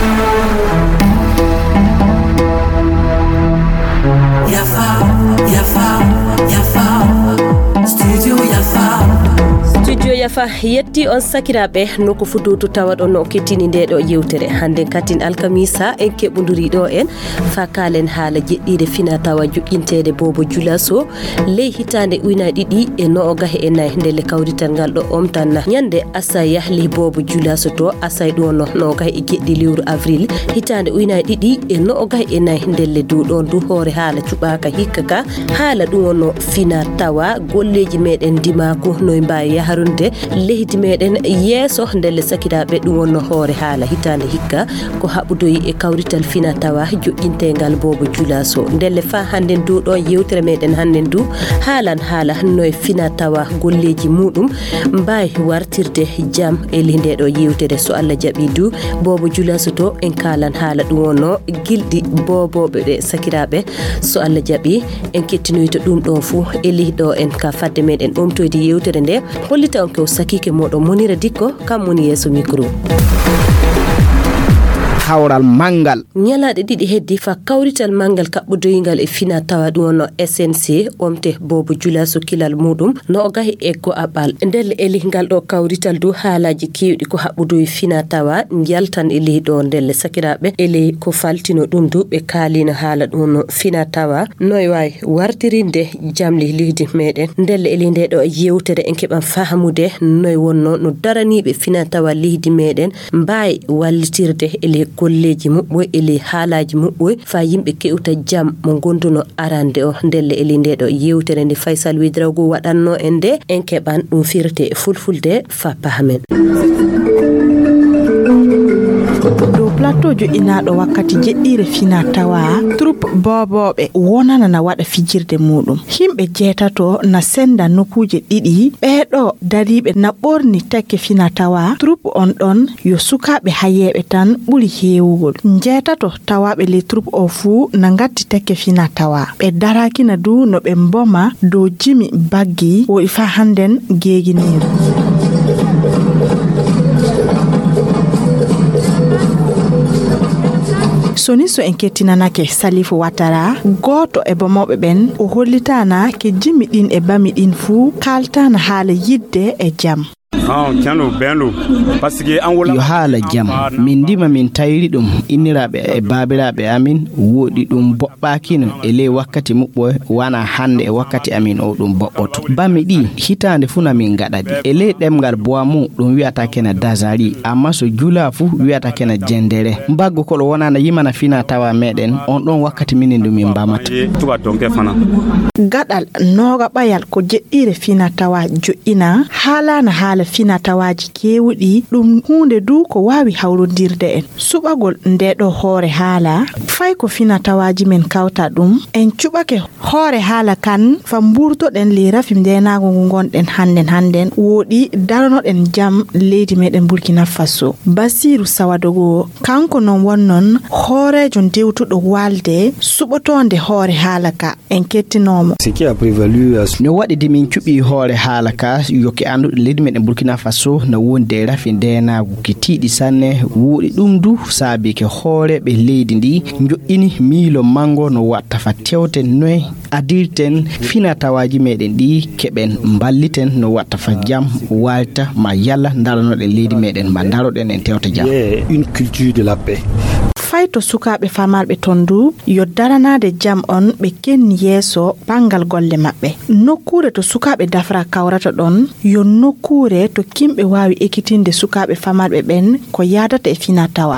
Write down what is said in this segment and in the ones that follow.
Yafa yetti on sakirabe noko fudutu tawado no ketini ndedo yewtere hande katin alkamisa en kebunduri do en fakalen hala jeddide fina tawa jukkintede bobo julaso ley hitande uyna didi e no gahe enay ndele kawrital ngal do omtanna nyande asa yahli bobo julaso to asay do no gahe geddi liwru avril hitande uyna didi e no gahe enay ndele du don du hore hala cubaka hikkaka hala dum wono fina tawa golleji meden dimako no mbaye yaharunde lehdi meden yeso ndelle sakiraabe dum wonno hoore haala hitande hikka ko habudoyi e kawrital fina tawa jogintengal bobo julaso ndelle fa hande du do yewtere meden hande du haalan haala no fina tawa golleji mudum mbay wartirde jam e linde do yewtere so Allah jabi du bobo julaso to en kalan haala dum wonno gildi bobobe de sakiraabe so Allah jabi en kettinoyto dum do fu e lido en ka fadde meden omtoyde yewtere nde hollita on ko sakike modo monira dikko kam moni yeso micro hawral mangal nyalaade didi heddi fa kawrital mangal kabbudoyingal e fina tawa dum no SNC omte bobo julaso kilal mudum no gahi ego abal ndel elingal do kawrital do haalaji kewdi ko habbudoy fina tawa njaltan e lido ndel sakiraabe ele ko faltino dum du be kalina haala dum no fina tawa noy way wartirinde jamli lihdi meden ndel elinde do yewtere en keban fahamude noy wonno no daranibe fina tawa lihdi meden mbay wallitirde ele kolleji mubbo ele haalaji mubbo fa yimbe kewta jam mo gonduno arande o ndelle elinde do yewtere ndi Faisal Widrago wadanno ende en keban dum firte fulfulde fa pahamen do plateau jo inaado wakkati jeddire fina tawa troupe bobobe wonana na wada fijirde mudum himbe jetato na senda nokuje didi beedo daribe na borni tekke fina tawa troupe on don yo sukabe hayebe tan buri heewugol jetato tawabe le troupe ofu na ngatti tekke fina tawa be daraki na du no be mboma do jimi baggi wo ifa handen geeginiru soniso enketinanake Salifu Watara goto e bomobe ben o hollitana ke jimi din e bami din fu kaltana hala yidde e jam tiano bendo parce que an wala yo haala jam min dima min tayri dum innirabe e babirabe amin wodi dum bobbakino e le wakkati mubbo wana hande e wakkati amin o dum bobboto bami di hitande funa min gadadi e le demgal boamu dum wiata kena dazari amma so jula fu wiata kena jendere mbaggo ko wona na yimana fina tawa meden on don wakkati minin dum min bamata tuba donke fana gadal noga bayal ko jeddire fina tawa joina hala na hala fina tawaji kewudi dum hunde du ko wawi hawrodirde en subagol ndedo hoore hala fay ko fina tawaji men kawta dum en cubake hoore hala kan famburto den le rafimde nago ngonden handen wodi darno den jam leydi meden Burkina Faso Basiru Sawadogo kanko non wonnon hoore jon dewtudo walde subotonde hoore hala ka en kettinomo ce qui a prévalu no wadi dimin cubi hoore hala ka yoki andu leydi meden Burkina Faso na wonde rafinde na gukitidi sanne wodi dum du sabi ke hoore be leydi ndi njoini milo mango no watta fa tewte noy adirten fina tawaji meden di keben mballiten no watta fa jam walta ma yalla ndalano de leydi meden ma daroden en tewte jam une culture de la paix fayto sukabe famarbe tondu yo daranade jam on be ken yeso bangal golle mabbe nokkure to sukabe dafra kawrata don yo nokkure to kimbe wawi ekitinde sukabe famarbe ben ko yadata e fina tawa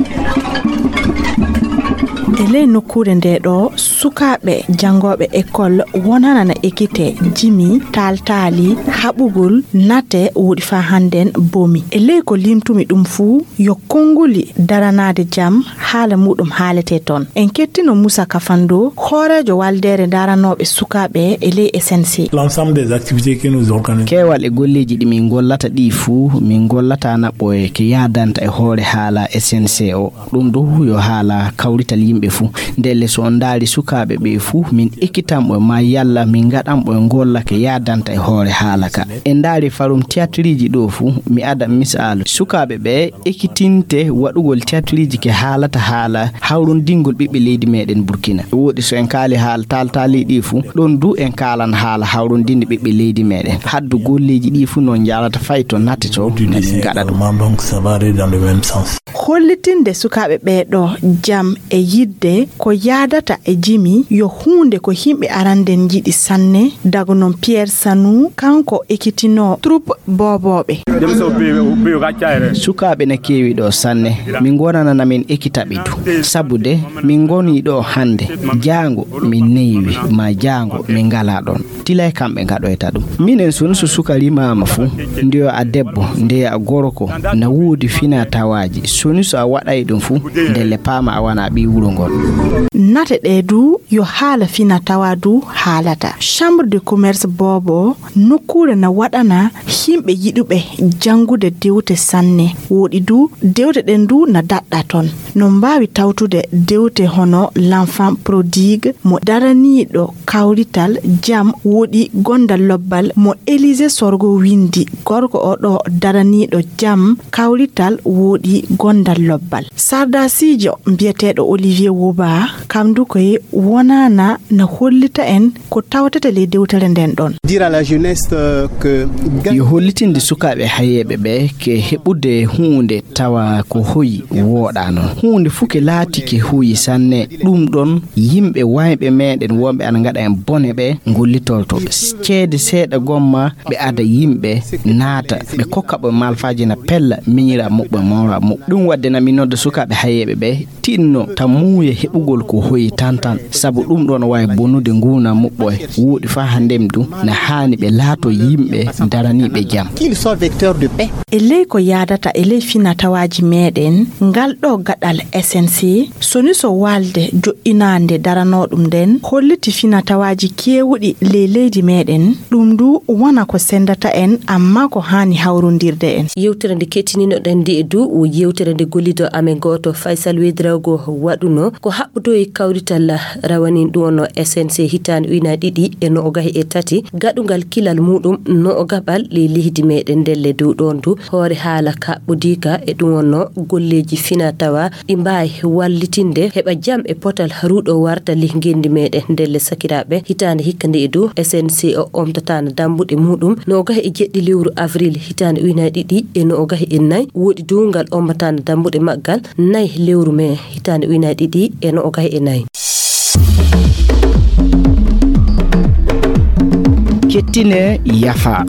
ele nokkure ndedo sukabe jangobe école wonana na ekite jimi taltali habugul nate wodi fa handen bomi ele ko limtumi dum fu yo konguli daranade jam hala mudum halete ton en kettino Musa Kafando horejo waldere daranobe sukabe ele SNC l'ensemble des activités que nous organisons kewal e golleji di min gollata di fu min gollata na boye ke yadanta e hore hala SNC o dum do yo hala kawrital yimɓe fuu ndelle so on daari sukaaɓe ɓe fuu min ekkitanɓe ma yalla min gaɗanɓe golla ke yadanta e hoore haala ka en daari farum théâtriji ɗo fuu mi ada misalu sukaaɓe ɓe ekkitinte waɗugol théâtriji ke haalata haala hawrundingol ɓiɓɓe leydi meɗen Burkina woodi so en kaali haala taltali ɗi fuu ɗon du en kaalan haala hawrundinde ɓiɓɓe leydi meɗen haddu golleji ɗi fuu non jalata fay to natteto gaɗa ɗum donc ça va aller dans le même sens. Hollitinde sukaaɓe ɓeɗo jam e yidde ko yaadata e jimi yo hunde ko himɓe aranden jiɗi sanne dago non Pierre Sanou kanko ekkitino troupe boboɓe sukaaɓe na kewi ɗo sanne min gonanana min ekkitaɓe du sabude min goni ɗo hande jango min newi ma jango min ngala ɗon tilay kamɓe gaɗoyta ɗum minen soni so suka rimama fuu ndiyo a debbo nde a gorko na woodi fina tawaji soni so a waɗay ɗum fuu ndelle paama a wana ɓi wuro ngol nate ɗe du yo haala fina tawa du haalata chambre de commerce bobo nokkure na waɗana himɓe yiɗuɓe jangude dewte sanne woɗi du dewte ɗen du na daɗɗa ton no mbawi tawtude dewte hono l'enfant prodigue mo daraniɗo kawrital jam woɗi gondal lobbal mo Élysée Sorgo windi gorko o ɗo daraniɗo jam kawrital woɗi gondal lobbal sardasijo mbiyeteɗo Olivier Woba kamdu koye wonana na hollita en ko tawtata le dewtere nden ɗon dire à la jeunesse que yo hollitinde sukaaɓe hayeɓe ɓe ke heɓude hunde tawa ko hoyi wooɗa non hunde fuu ke laati ke huyi sanne ɗum ɗon yimɓe wayɓe meɗen wonɓe ana gaɗa en bone ɓe gollitolto ceede seeɗa gomma ɓe ada yimɓe naata ɓe kokka ɓe malfaji na pella miñira muɓɓe mawra muɓ ɗum wadde na min nodda sukaaɓe hayeɓe ɓe tinno ta muuya heɓugol ko hoyi tantan sabu ɗum ɗon wawi bonude nguna muɓɓo woɗi fa handem du na haani ɓe laato yimɓe daraniɓe jam qu'ils sont vecteurs de paix e ley ko yaadata e ley finatawaji meɗen ngal ɗo gaɗal SNC soni so walde jo'inande daranoɗum nden holliti finatawaji kewuɗi ley leydi meɗen ɗum du wona ko sendata en amma ko hani hawrondirde en yewtere nde kettininoɗen ndi e du o yewtere nde gollido amen goto Faisal Wedrago waɗuno ko haɓɓudo e kawrital rawanin ɗum ono SNC hitande uyna ɗiɗi e no o gahi e tati gaɗugal kilal muɗum no o gaɓal le leydi meɗen ndelle dow ɗon du hoore haala kaɓɓodika e ɗum wonno golleji fina tawa ɗi mbawi wallitinde heɓa jam e potal ruɗo warta lihgendi meɗen ndelle sakiraɓe hitande hikka nde e du SNC o omtatano dambuɗe muɗum no o gahi e jeɗɗi lewru avril hitande uyna ɗiɗi e no o gahi e nayyi woɗi dungal ommatano dambuɗe maggal nayyi lewru me hitande uyna ɗiɗi e no o gahi e nayyi kettine yafa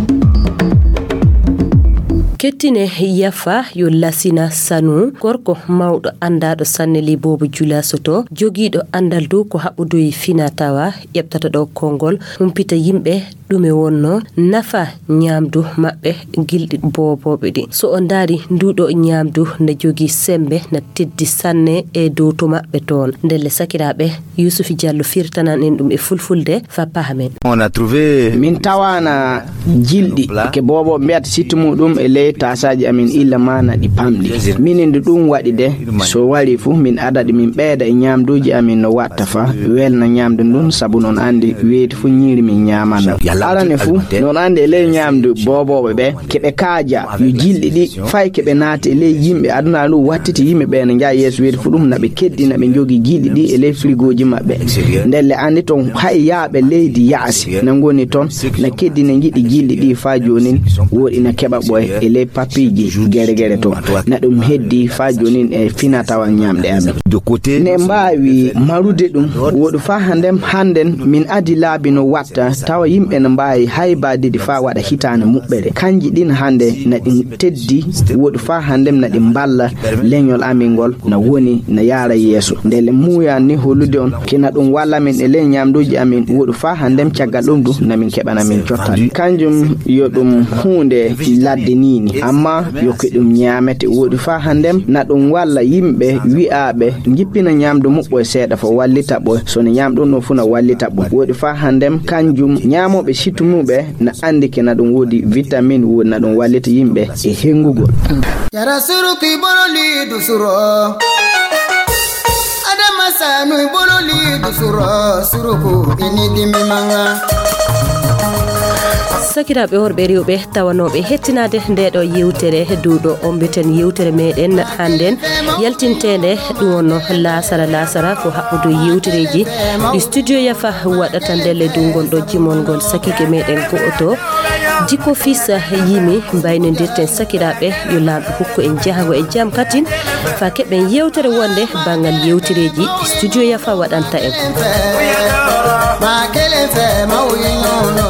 kettine yafa yo Lassina Sanou gorko mawɗo andaɗo sanne li Bobo Jula Soto jogiiɗo andal dow ko haɓɓudoyi fina tawa ƴeɓtata ɗo konngol humpita yimɓe ɗume wonno nafa ñaamdu maɓɓe gilɗi boboɓe ɗi so on daari nduɗo ñaamdu ne jogii sembe na teddi sanne e dow to maɓɓe toon ndelle sakiraɓe Youssouf Diallo firtanan en ɗum e fulfulde fa pahamen on a trouvé min tawana jilɗi ke bobo mbiyata sittu muɗum e ley tasaji amin illa mana ɗi pamɗi minin de ɗum waɗi de so wari fu min adaɗi min ɓeeda e ñamduji amin no watta fa welna ñamdu ndun sabu non andi weeti fu ñiiri min ñamana arane fu non andi e ley ñamdu boboɓe ɓe keɓe kaaja yo jilɗi ɗi fay keɓe naati e ley yimɓe aduna ɗum wattiti yimɓe ɓe ne jaa yeeso weeti fu ɗum naɓe keddina ɓe jogi jilɗi ɗi e ley frigoji maɓɓe ndelle andi ton hay yaaɓe leydi yaasi na goni ton na keddina jiɗi jilɗi ɗi fa jonin woɗi na keɓa ɓoye e ley papiji gere to na ɗum heddi fa jonin e fina tawa ñamɗe amin ne mbawi marude ɗum woɗi fa handen min adi laabi no watta tawa yimɓe ne mbawi haybadidi fa waɗa hitane muɓɓere kanji ɗin hande na ɗin teddi woɗi fa handem na ɗin balla leñol amin ngol na woni na yaara yeeso ndele muya ni holude on kina ɗum walla min e ley ñamduji amin woɗi fa handem caggal ɗum du namin keɓana min cottal kanjum yo ɗum hunde ladde nini amma yo ke ɗum ñamete woɗi fa handem na ɗum walla yimɓe wi'aɓe jippina ñamdu muɓɓo e seeɗa fo wallita ɓo sono ñamɗum no fu na wallita ɓo woɗi fa handem kanjum ñamoɓe sittumuɓe na andi ke na ɗum woodi vitamine woodi na ɗum wallita yimɓe e hengugol yara suru ki boroli dusuro adama sakiraɓe worɓe rewɓe tawanoɓe hettinade ndeɗo yewtere duuɗo ombeten yewtere meɗen hannden yaltintede ɗum wonno lasara ko haɓɓude yewtereji ɗi studio yafa waɗata ndelle dungol ɗo jimol ngol sakike meɗen go'oto jikko fils yimi mbaynodirten sakiraɓe yo lamɗo hokku en jahago e jaam katin fa keɓen yewtere wonde bangal yewtereji studio yafa waɗanta en